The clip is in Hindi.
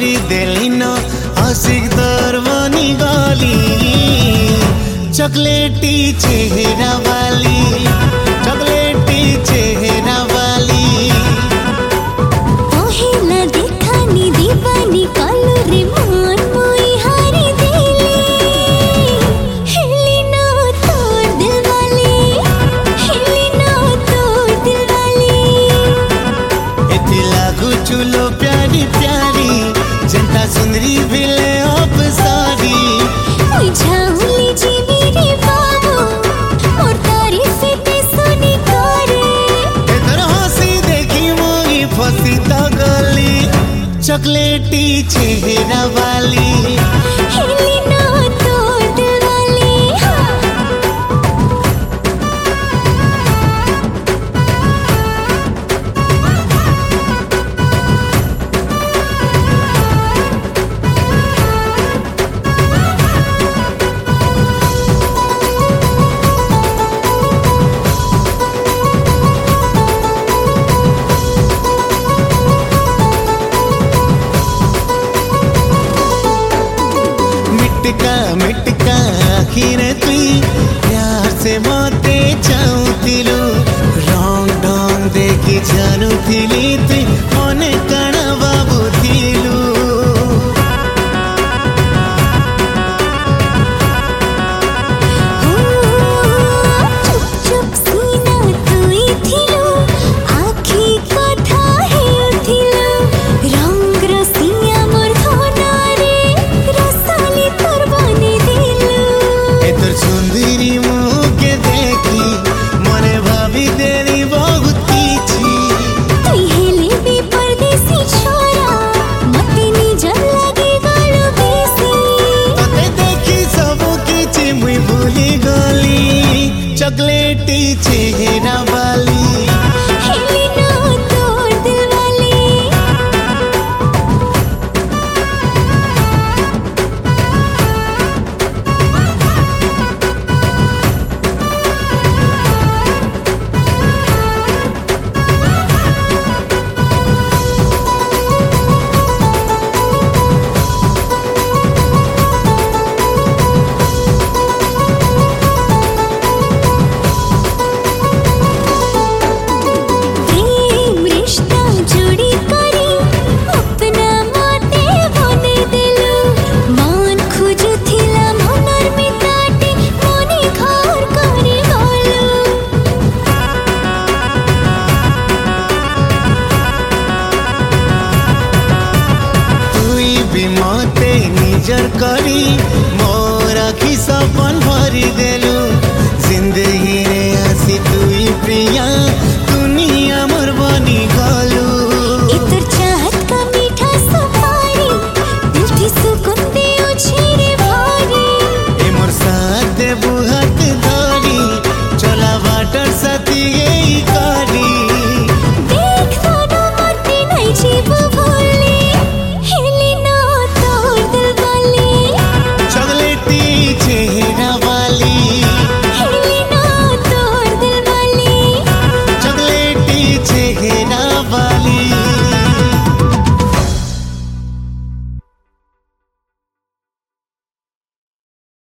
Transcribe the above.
भरी देली न आशिक दर बनी गली चॉकलेटी चेहरा वाली चॉकलेटी चेहरा वाली पहिला देखानी दीवानी कालो रे मन मोई हारी देले हिली ना तोड़ दिल वाली हिली ना तोड़ दिल वाली एती लागू चुलो प्यारी प्यारी जनता सुंदरी भिले अब सारी ओई झाउली जीवी रे बाबू मोर तारीफ ते सुनी करे एकर हंसी देखी मोई फसी त गली चॉकलेटी चेहरा वाली हिली ना तोड़ दिल वाली मिटका आखिर तुई प्यार से मते चाहूतिलु रंग ढंग देखी जानुथिली तुई मने काना भाबुथिलु चुप चुप सीना तुई थिलु आखी कथा हेउथिलु रंग रसिया मोर धना रे रसाली तोर बनी दिलु एतर सुंदरी मुँह के देखी मने भाभी देरी बहुत किछि तुई हेले भी परदेसी छोरा मते निजर लागे गालो बेसी तते देखी सब किछि मुई भूली गली चॉकलेटी चेहरा वाली हिली ना तोड़ दिल वाली प्रेम रिश्ता जोड़ी करी अपना माते बने देलु मान खोजुथिला मनर मिताटे मने घर करे गलु तुई भी मते निजर करी मोर आखि सपन भरी देलु जिंदगी रे आसी तुई प्रिया दुनिया मोर बनी गलु इतर चाहत का मीठा सफारी दिल की सुकून दे उछेरे भारी ए मोर साथ देबु हाथ धरी चला वाटर साथी यही करी देख दोनों मरते नहीं जीव भूली हिली ना तोड़ दिल वाली चॉकलेटी चेहरा वाली हिली ना तोड़ दिल वाली चॉकलेटी चेहरा